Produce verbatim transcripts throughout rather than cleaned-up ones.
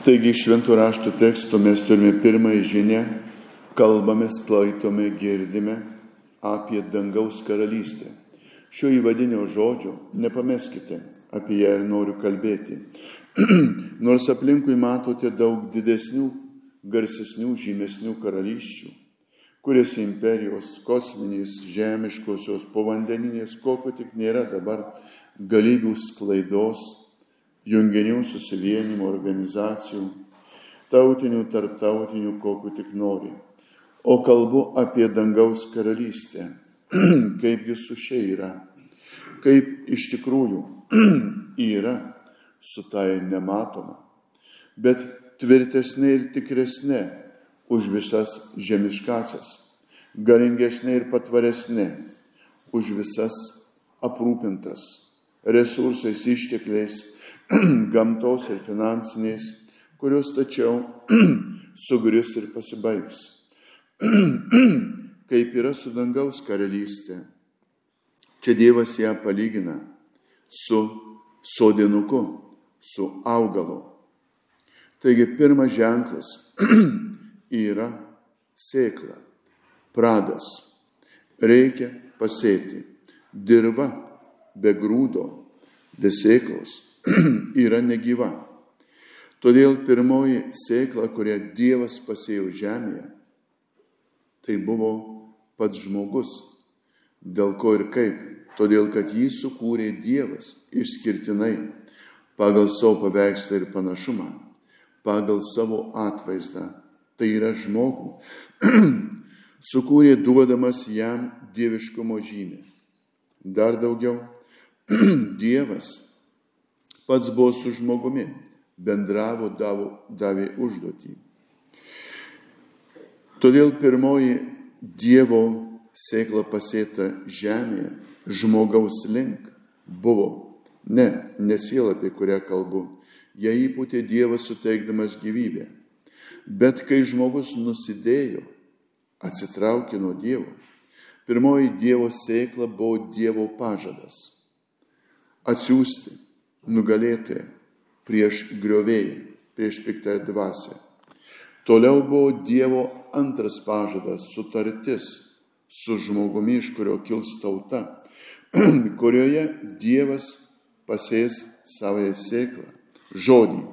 Taigi iš šventų raštų tekstų mes turime pirmąją žinią, kalbame, sklaitome, girdime apie dangaus karalystę. Šio įvadinio žodžio nepameskite, apie ją ir noriu kalbėti. Nors aplinkui matote daug didesnių, garsesnių, žymesnių karalysčių, kuriuose imperijos, kosminės, žemiškosios, povandeninės, kokio tik nėra dabar, galybių sklaidos, junginių susivienimo organizacijų, tautinių, tarptautinių, kokių tik nori. O kalbu apie dangaus karalystę, kaip jis su šia yra, kaip iš tikrųjų yra su tai nematoma, bet tvirtesnė ir tikresnė už visas žemiškasias, galingesnė ir patvaresnė už visas aprūpintas resursais, ištekliais, gamtos ir finansiniais, kurios tačiau sugrius ir pasibaigs. Kaip yra su dangaus karalystė. Čia Dievas ją palygina su sodinuku, su augalu. Taigi pirmas ženklas yra sėkla, pradas. Reikia pasėti. Dirva be grūdo, be sėklos yra negyva. Todėl pirmoji sėkla, kurią Dievas pasėjo žemėje, tai buvo pats žmogus. Dėl ko ir kaip? Todėl, kad jį sukūrė Dievas išskirtinai pagal savo paveikslą ir panašumą, pagal savo atvaizdą. Tai yra žmogų. Sukūrė duodamas jam dieviškumo žymę. Dar daugiau, Dievas pats buvo su žmogumi, bendravo, davo, davė užduotį. Todėl pirmoji Dievo sėkla pasėta žemėje, žmogaus link, buvo ne, ne siela, apie kurią kalbu, ją įpūtė Dievas suteikdamas gyvybę. Bet kai žmogus nusidėjo, atsitraukė nuo Dievo, pirmoji Dievo sėkla buvo Dievo pažadas atsiųsti nugalėtoją prieš griovėją, prieš piktąją dvasią. Toliau buvo Dievo antras pažadas, sutartis su žmogumi, iš kurio kils tauta, kurioje Dievas pasės savąją sėklą, žodį,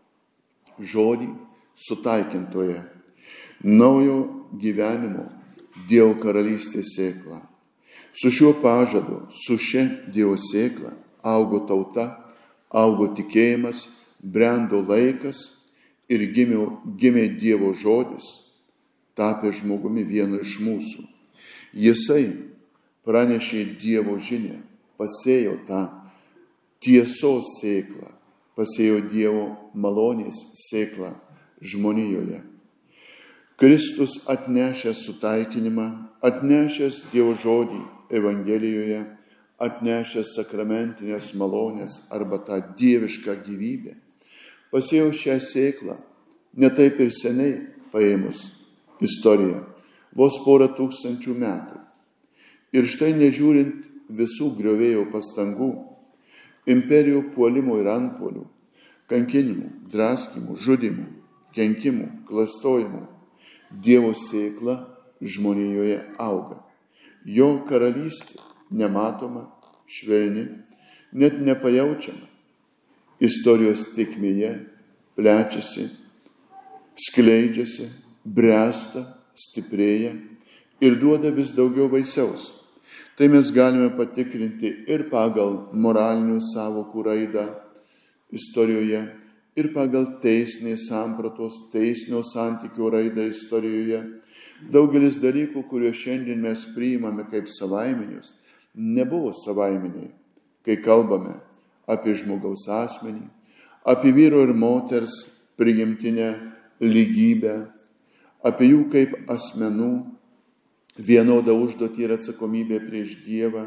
žodį sutaikintoje, naujo gyvenimo Dievo karalystės sėklą. Su šiuo pažadu, su šia Dievo sėkla augo tauta, augo tikėjimas, brendo laikas ir gimė, gimė Dievo žodis, tapė žmogumi vienu iš mūsų. Jisai pranešė Dievo žinią, pasėjo tą tiesos sėklą, pasėjo Dievo malonės sėklą žmonijoje. Kristus atnešęs sutaikinimą, atnešęs Dievo žodį Evangelijoje, atnešęs sakramentinės malonės arba tą dievišką gyvybę, pasėjo šią sėklą ne taip ir seniai paėmus istoriją, vos porą tūkstančių metų. Ir štai nežiūrint visų griovėjo pastangų, imperijų puolimų ir antpuolių, kankinimų, draskymų, žudimų, kenkimų, klastojimų, Dievo sėkla žmonijoje auga. Jo karalystė nematoma, švelni, net nepajaučiama. Istorijos tėkmėje plečiasi, skleidžiasi, bręsta, stiprėja ir duoda vis daugiau vaisiaus. Tai mes galime patikrinti ir pagal moralinių sąvokų raidą istorijoje, ir pagal teisinės sampratos, teisinio santykių raidą istorijoje. Daugelis dalykų, kuriuos šiandien mes priimame kaip savaiminius, nebuvo savaiminiai, kai kalbame apie žmogaus asmenį, apie vyro ir moters prigimtinę lygybę, apie jų kaip asmenų vienodą užduotį ir atsakomybę prieš Dievą.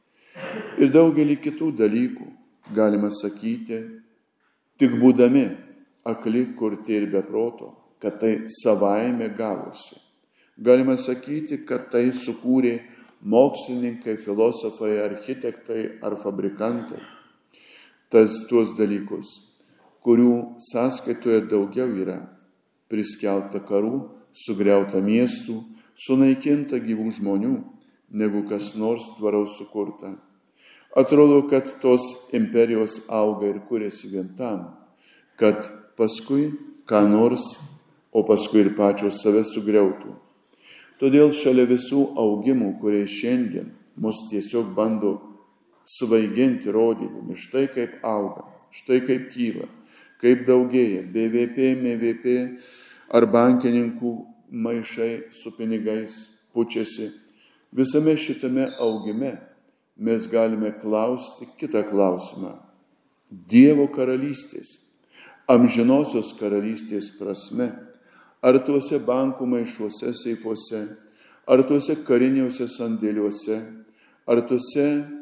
Ir daugelį kitų dalykų galima sakyti, tik būdami akli, kurti ir be proto, kad tai savaime gavosi. Galima sakyti, kad tai sukūrė mokslininkai, filosofai, architektai ar fabrikantai. Tas tuos dalykus. kurių sąskaitoje daugiau yra priskelta karų, sugriauta miestų, sunaikinta gyvų žmonių, negu kas nors tvaraus sukurta. Atrodo, kad tos imperijos auga ir kuriasi vien tam, kad paskui ką nors, o paskui ir pačios save sugriautų. Todėl šalia visų augimų, kurie šiandien mus tiesiog bando svaiginti, rodydami, štai kaip auga, štai kaip kyla, kaip daugėja B V P, M V P ar bankininkų maišai su pinigais pučiasi. Visame šitame augime mes galime klausti kitą klausimą. Dievo karalystės, amžinosios karalystės prasme, ar tuose bankų maišuose, seifuose, ar tuose kariniuose sandėliuose, ar tuose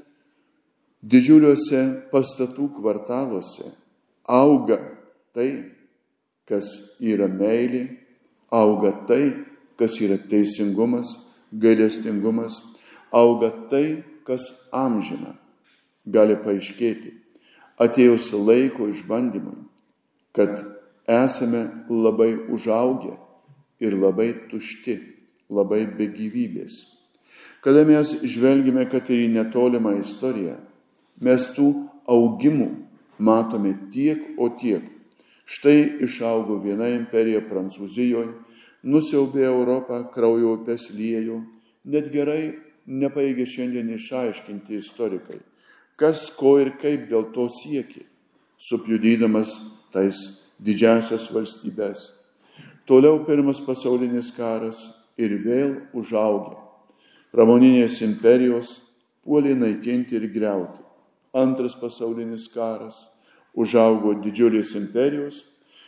didžiuliuose pastatų kvartaluose auga tai, kas yra meilė, auga tai, kas yra teisingumas, gailestingumas, auga tai, kas amžina. Gali paaiškėti, atėjus laiko išbandymui, kad esame labai užaugę ir labai tušti, labai be gyvybės. Kada mes žvelgime, kad ir į netolimą istoriją, mes tų augimų matome tiek, o tiek. Štai išaugo viena imperija Prancūzijoje, nusiaubė Europą, kraujo upes liejo, net gerai nepaėgė šiandien išaiškinti istorikai, kas ko ir kaip dėl to siekė, supjudydamas tais didžiasias valstybės. Toliau pirmas pasaulinis karas ir vėl užaugė. Pramoninės imperijos puolė naikinti ir griauti. Antras pasaulinis karas užaugo didžiulės imperijos,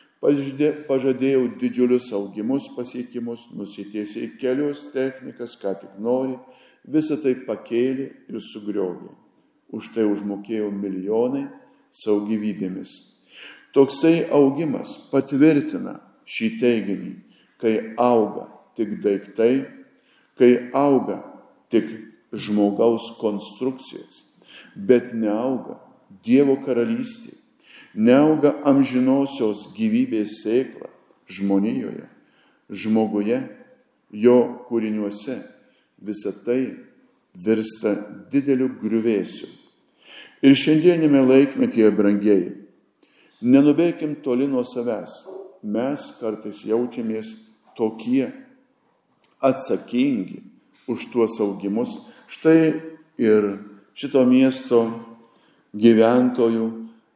pažadėjo didžiulius augimus, pasiekimus, nusitiesė kelius, technikas, ką tik nori, visą tai pakėlė ir sugriovė. Už tai užmokėjo milijonai savo gyvybėmis. Toksai augimas patvirtina šį teiginį, kai auga tik daiktai, kai auga tik žmogaus konstrukcijos, bet neauga Dievo karalystė, neauga amžinosios gyvybės sėkla žmonijoje, žmoguje, jo kūriniuose. Visa tai virsta dideliu griuvėsiu. Ir šiandienime laikmetyje, brangieji, nenubėkim toli nuo savęs. Mes kartais jaučiamės tokie atsakingi už tuos augimus. Štai ir šito miesto gyventojų,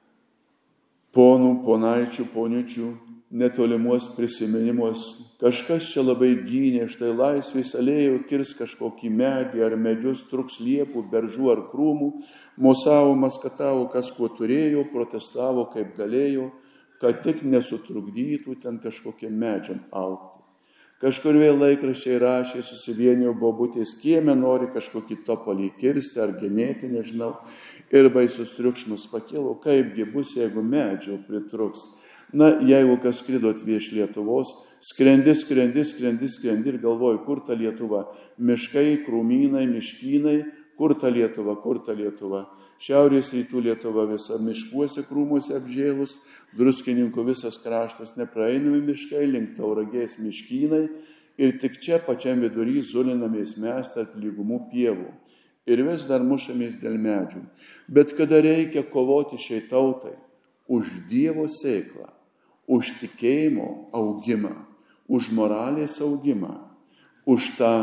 ponų, ponaičių, poniučių, netolimuos prisiminimus. Kažkas čia labai gynė, štai Laisvės alėjų kirs kažkokį medį ar medžius, truks liepų, beržų ar krūmų, mosavo, maskatavo, kas kuo turėjo, protestavo kaip galėjo, kad tik nesutrukdytų ten kažkokie medžiam augti. Kažkur vėl laikraščiai rašė, susivienijo bobutės kieme, nori kažkokį topolį kirsti ar genėti, nežinau. Ir baisus triukšmas pakilo, kaipgi bus, jeigu medžio pritruks. Na, jeigu kas skridot vieš Lietuvos, skrendi, skrendi, skrendi, skrendi ir galvoji, kur ta Lietuva? Miškai, krūmynai, miškynai, kur ta Lietuva, kur ta Lietuva? Šiaurės rytų Lietuva visa miškuose, krūmuose apžėlus, Druskininkų visas kraštas, nepraeinami miškai, link Tauragės miškynai ir tik čia pačiam vidury zulinamės mes tarp lygumų pievų. Ir vis dar mušamės dėl medžių. Bet kada reikia kovoti šiai tautai už Dievo sėklą, už tikėjimo augimą, už moralės augimą, už tą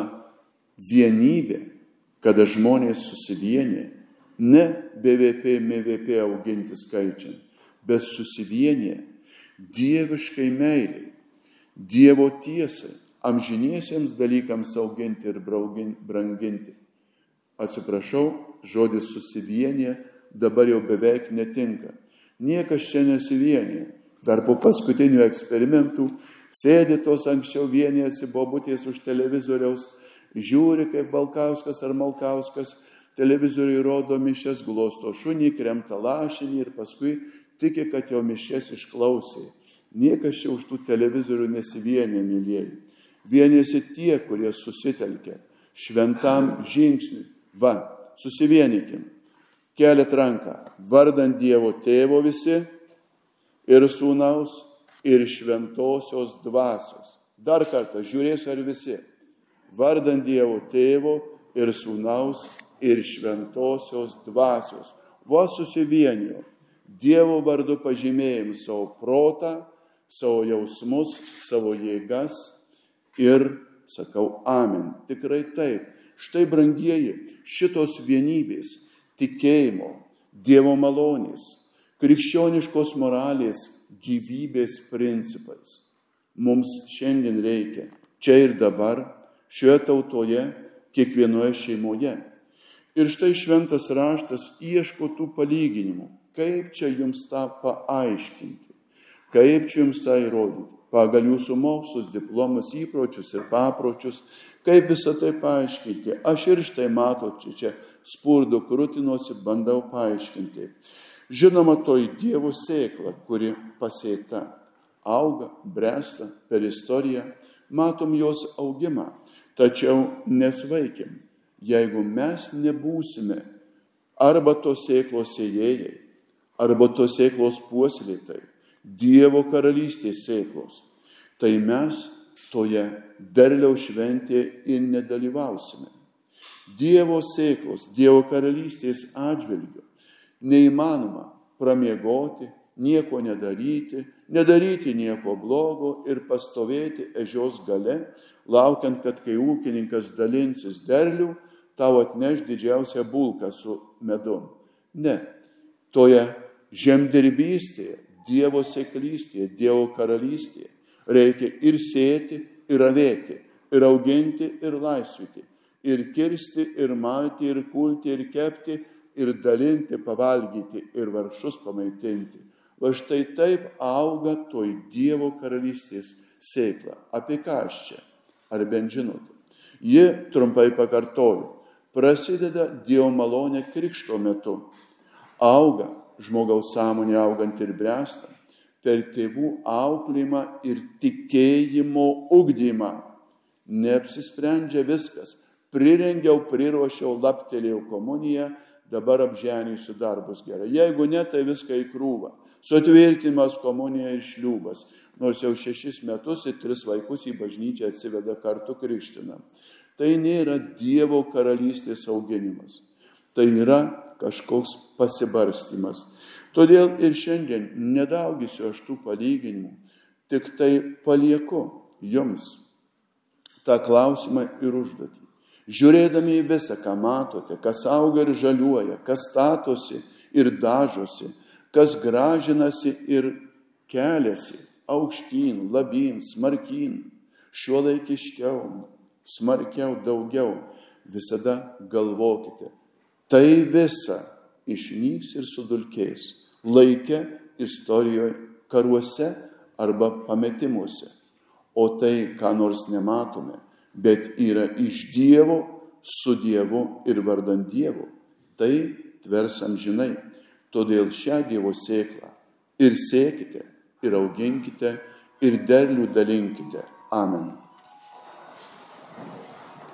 vienybę, kada žmonės susivienė, ne B V P, M V P auginti skaičiam, bet susivienė dieviškai meiliai, Dievo tiesai, amžiniesiems dalykams auginti ir branginti. Atsiprašau, žodis susivienė dabar jau beveik netinka. Niekas čia nesivienė. Dar po paskutinių eksperimentų sėdi tos anksčiau vienėsi bobutės už televizoriaus, žiūri kaip Valkauskas ar Malkauskas, televizoriui rodo mišias, glosto šunį, kremta lašinį ir paskui tiki, kad jo mišias išklausė. Niekas čia už tų televizorių nesivienė, mylieji. Vienėsi tie, kurie susitelkia šventam žingsniui. Va, susivienikim. Keliat ranką, vardant Dievo Tėvo visi ir Sūnaus, ir Šventosios dvasios. Dar kartą žiūrėsiu ar visi. Vardant Dievo Tėvo ir Sūnaus, ir Šventosios dvasios. Vos susivienijo. Dievo vardu pažymėjim savo protą, savo jausmus, savo jėgas ir sakau amen. Tikrai taip. Štai, brangieji, šitos vienybės, tikėjimo, Dievo malonės, krikščioniškos moralės, gyvybės principais mums šiandien reikia, čia ir dabar, šioje tautoje, kiekvienoje šeimoje. Ir štai šventas raštas ieško tų palyginimų. Kaip čia jums tą paaiškinti? Kaip čia jums tą įrodyti? Pagal jūsų mokslus, diplomus, įpročius ir papročius, kaip visą tai paaiškinti? Aš ir štai matot, čia, čia spurdu krūtinuosi, bandau paaiškinti. Žinoma, toj Dievo sėkla, kuri pasėta, auga, bręsta per istoriją, matom jos augimą, tačiau nesvaikim, jeigu mes nebūsime arba tos sėklos sėjėjai, arba tos sėklos puoselėtojai, Dievo karalystės sėklos, tai mes toje derliaus šventėje ir nedalyvausime. Dievo sėklos, Dievo karalystės atžvilgiu neįmanoma pramiegoti, nieko nedaryti, nedaryti nieko blogo ir pastovėti ežios gale, laukiant, kad kai ūkininkas dalinsis derlių, tau atneš didžiausią bulką su medum. Ne, toje žemdirbystėje, Dievo sėklystėje, Dievo karalystėje reikia ir sėti, ir ravėti, ir auginti, ir laisvyti, ir kirsti, ir malti, ir kulti, ir kepti, ir dalinti, pavalgyti, ir vargšus pamaitinti. Va štai taip auga toj Dievo karalystės sėkla. Apie ką aš čia? Ar bent žinote? Ji, trumpai pakartoju, prasideda Dievo malonė krikšto metu. Auga žmogaus sąmonė augant ir bręstant, per tėvų auklėjimą ir tikėjimo ugdymą. Neapsisprendžia viskas. Prirengiau, priruošiau, laptelėjau komuniją, dabar apženysiu darbus gerai. Jeigu ne, tai viską į krūvą. Sutvirtinimas, komunija ir šliūbas. Nors jau šešis metus ir tris vaikus į bažnyčią atsiveda kartu krikštinam. Tai nėra Dievo karalystės auginimas. Tai yra kažkoks pasibarstymas. Todėl ir šiandien nedaugysiu aš tų palyginimų, tik tai palieku jums tą klausimą ir užduotį. Žiūrėdami į visą, ką matote, kas auga ir žaliuoja, kas statosi ir dažosi, kas gražinasi ir keliasi aukštyn, labyn, smarkyn, šiuolaikiškiau, smarkiau, daugiau, visada galvokite. Tai visa išnyks ir sudulkės laike, istorijoje, karuose arba pametimuose. O tai, ką nors nematome, bet yra iš Dievo, su Dievu ir vardant Dievo, tai tvers amžinai. Todėl šią Dievo sėklą ir sėkite, ir auginkite, ir derlių dalinkite. Amen.